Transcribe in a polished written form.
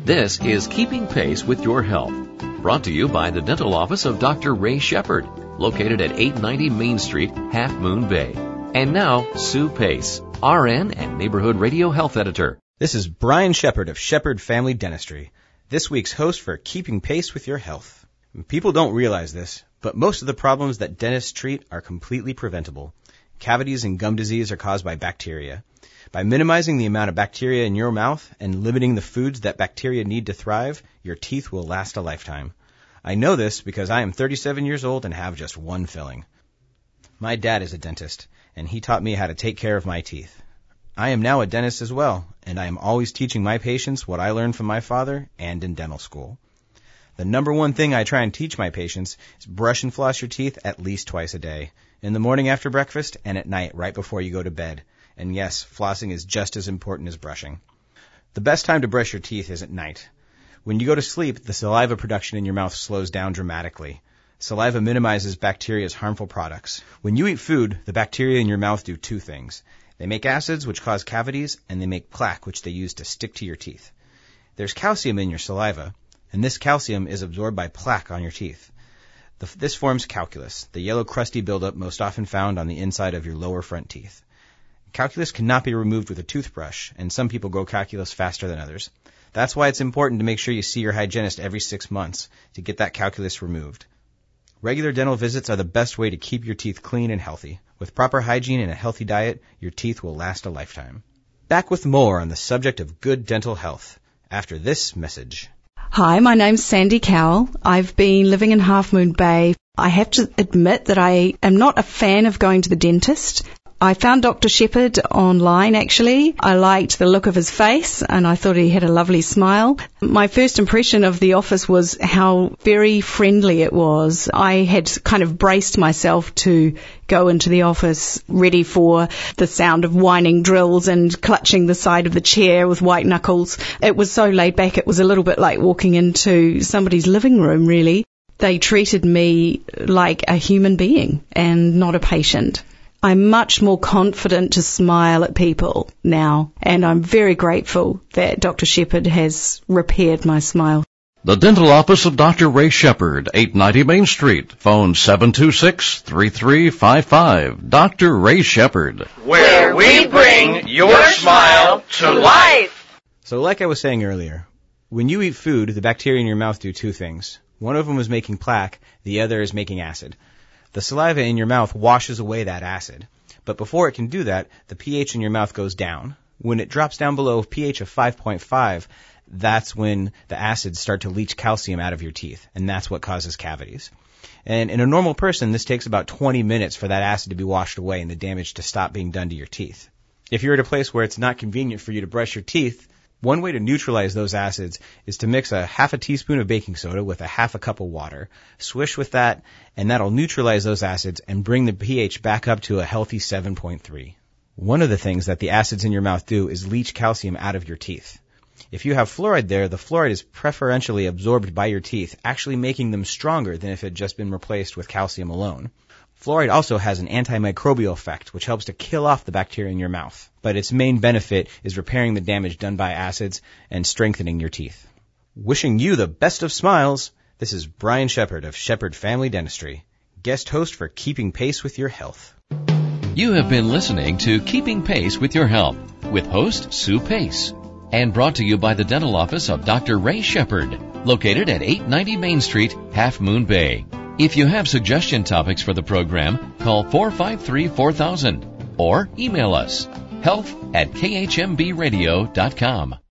This is Keeping Pace with Your Health, brought to you by the dental office of Dr. Ray Shepard, located at 890 Main Street, Half Moon Bay. And now, Sue Pace, RN and Neighborhood Radio Health Editor. This is Brian Shepard of Shepard Family Dentistry, this week's host for Keeping Pace with Your Health. People don't realize this, but most of the problems that dentists treat are completely preventable. Cavities and gum disease are caused by bacteria. By minimizing the amount of bacteria in your mouth and limiting the foods that bacteria need to thrive, your teeth will last a lifetime. I know this because I am 37 years old and have just one filling. My dad is a dentist, and he taught me how to take care of my teeth. I am now a dentist as well, and I am always teaching my patients what I learned from my father and in dental school. The number one thing I try and teach my patients is brush and floss your teeth at least twice a day, in the morning after breakfast and at night right before you go to bed. And yes, flossing is just as important as brushing. The best time to brush your teeth is at night. When you go to sleep, the saliva production in your mouth slows down dramatically. Saliva minimizes bacteria's harmful products. When you eat food, the bacteria in your mouth do two things. They make acids, which cause cavities, and they make plaque, which they use to stick to your teeth. There's calcium in your saliva, and this calcium is absorbed by plaque on your teeth. This forms calculus, the yellow crusty buildup most often found on the inside of your lower front teeth. Calculus cannot be removed with a toothbrush, and some people grow calculus faster than others. That's why it's important to make sure you see your hygienist every 6 months to get that calculus removed. Regular dental visits are the best way to keep your teeth clean and healthy. With proper hygiene and a healthy diet, your teeth will last a lifetime. Back with more on the subject of good dental health after this message. Hi, my name's Sandy Cowell. I've been living in Half Moon Bay. I have to admit that I am not a fan of going to the dentist. I found Dr. Shepard online, actually. I liked the look of his face, and I thought he had a lovely smile. My first impression of the office was how very friendly it was. I had kind of braced myself to go into the office ready for the sound of whining drills and clutching the side of the chair with white knuckles. It was so laid back, it was a little bit like walking into somebody's living room, really. They treated me like a human being and not a patient. I'm much more confident to smile at people now, and I'm very grateful that Dr. Shepard has repaired my smile. The dental office of Dr. Ray Shepard, 890 Main Street, phone 726-3355. Dr. Ray Shepard, where we bring your smile to life. So like I was saying earlier, when you eat food, the bacteria in your mouth do two things. One of them is making plaque, the other is making acid. The saliva in your mouth washes away that acid. But before it can do that, the pH in your mouth goes down. When it drops down below a pH of 5.5, that's when the acids start to leach calcium out of your teeth, and that's what causes cavities. And in a normal person, this takes about 20 minutes for that acid to be washed away and the damage to stop being done to your teeth. If you're at a place where it's not convenient for you to brush your teeth, one way to neutralize those acids is to mix a half a teaspoon of baking soda with a half a cup of water, swish with that, and that'll neutralize those acids and bring the pH back up to a healthy 7.3. One of the things that the acids in your mouth do is leach calcium out of your teeth. If you have fluoride there, the fluoride is preferentially absorbed by your teeth, actually making them stronger than if it had just been replaced with calcium alone. Fluoride also has an antimicrobial effect, which helps to kill off the bacteria in your mouth. But its main benefit is repairing the damage done by acids and strengthening your teeth. Wishing you the best of smiles, this is Brian Shepard of Shepard Family Dentistry, guest host for Keeping Pace with Your Health. You have been listening to Keeping Pace with Your Health with host Sue Pace, and brought to you by the dental office of Dr. Ray Shepard, located at 890 Main Street, Half Moon Bay. If you have suggestion topics for the program, call 453-4000 or email us health@khmbradio.com.